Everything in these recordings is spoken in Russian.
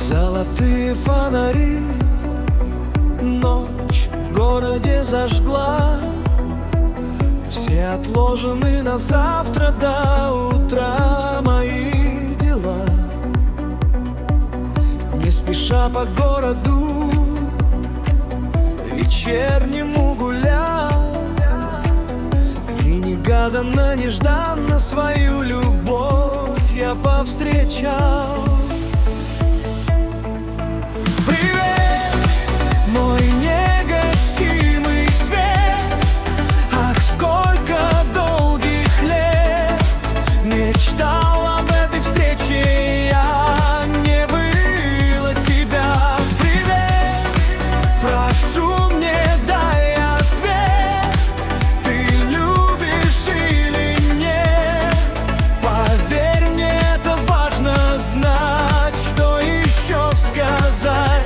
Золотые фонари ночь в городе зажгла. Все отложены на завтра до утра мои дела. Не спеша по городу вечернему гуля, и негаданно, нежданно свою любовь я повстречал. Привет, мой негасимый свет. Ах, сколько долгих лет мечтал об этой встрече я, не было тебя. Привет, прошу, мне дай ответ. Ты любишь или нет? Поверь мне, это важно знать. Что еще сказать?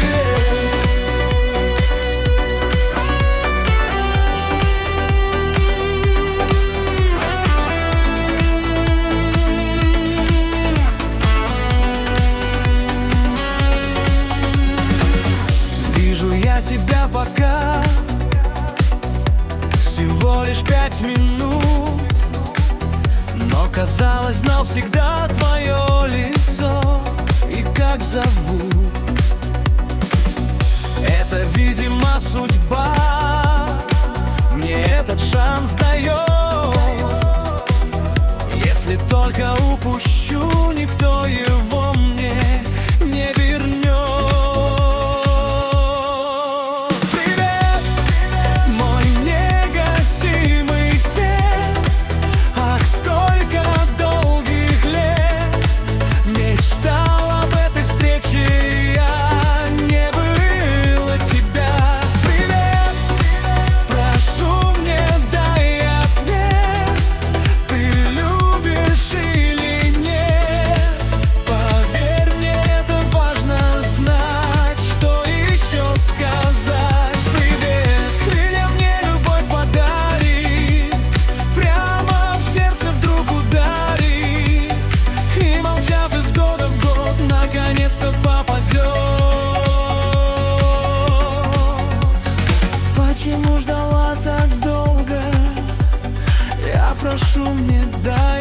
Вижу я тебя пока всего лишь 5 минут, но казалось, знал всегда твое лицо и как зовут. Это, видимо, судьба мне этот шанс дает. Если только упущу, никто его мне не вернет. Привет, мой негасимый свет. Ах, сколько долгих лет мечтал об этой встрече я, не было тебя. Привет, прошу, мне дай ответ. Ты любишь или нет? Поверь мне, это важно знать. Что еще сказать? Привет, крылья мне любовь подарит, прямо в сердце вдруг ударит, и, молчав из года в год, наконец-то попадет. Почему ждала так долго? Я прошу, мне дай